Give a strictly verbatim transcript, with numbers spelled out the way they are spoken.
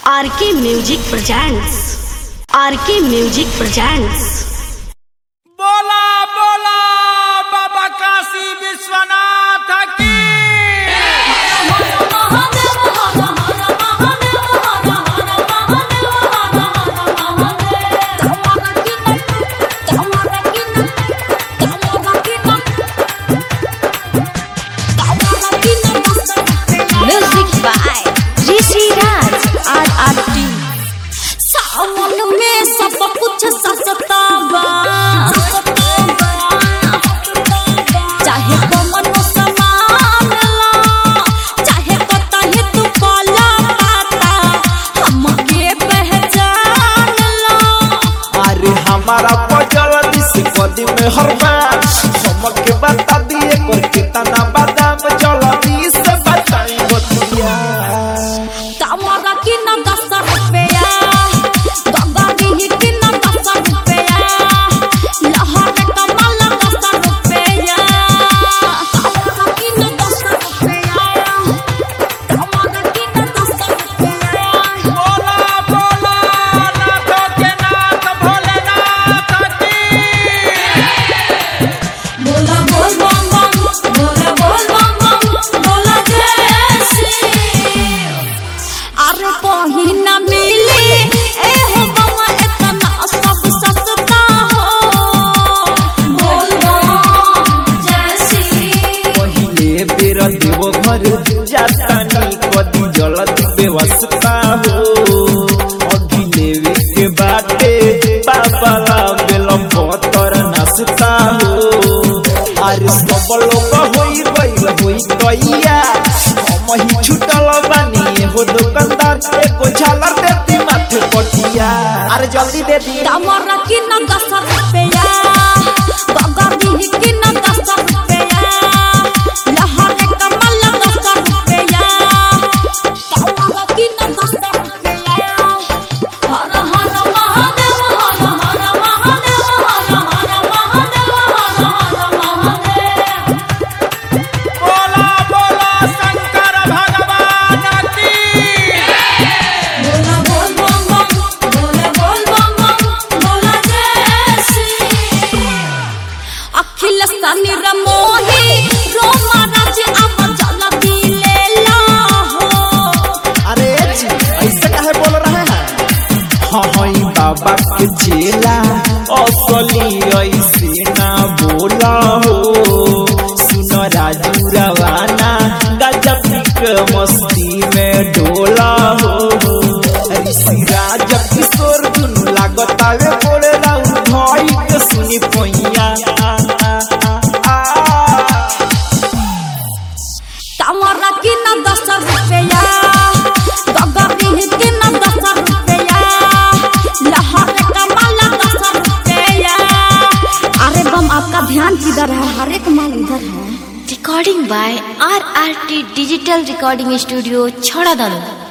RK music presents RK music presents बोला बोला बाबा काशी विश्वनाथ की music by Rishi Raj R R T. सावन में सब कुछ सस्ता बा, चाहे तो मनो समान ला, चाहे तो तहे तू काला पाता हमके पहचान ला। अरे हमारा पजल दिस कदी में हर बार हमके बता दिए कर कितना बादाम चल दिस बताई बतिया तमरा की न दस रुपया, गंगारी की न दस रुपया, लहर कमल दस रुपया, तमरा की न दस रुपया, तमरा की न दस रुपया। बोला बोला नाथ के नाथ भोलेनाथ की बोला बोल बम बम, बोला बोल बम बम, बोला जय श्री। अरे कहीं न मिली ए हो बम इतना सब सस्ता हो, बोल बम जय श्री। पहिले बेर देव घर जातानी कदी जलत व्यवस्था हो अगिले के बाटे बाबा बेल पतर नाचता हो। अरे सब लोग होई गइल होई तैया हम ही छुटल बानी हो दुकानदार एको झालर देती माथे पटिया। अरे जल्दी दे दी तमरा की न दस रुपया, गंगारी की न दस रुपया, लहर कमल दस रुपया, तमरा की न दस रुपया। हर हर महादेव, हर हर महादेव, हर हर महादेव, हर हर महादेव। बोला बोला शंकर भगवान की बोला बोल बम बम, बोला बोल बम बम, बोला जय श्री। अखिल सनी रमोही रोमा राज अब जल्दी ले ला हो। अरे जी ऐसे काहे बोल रहे हैं हाँ हाँ ई बाबा के चेला असली ऐसे ना बोला हो। सुन राजू रवाना गजब के मस्ती में डोला हो। ऋषि राज किशोर दुनु लागत आवे बोले राउ भाई के सुनी पैया तमरा की न दस रुपया, गंगारी की न दस रुपया, लहर कमल दस रुपया। अरे बम आपका ध्यान किधर है? हर एक माल इधर है। Recording by R R T digital recording studio छड़ा दानो।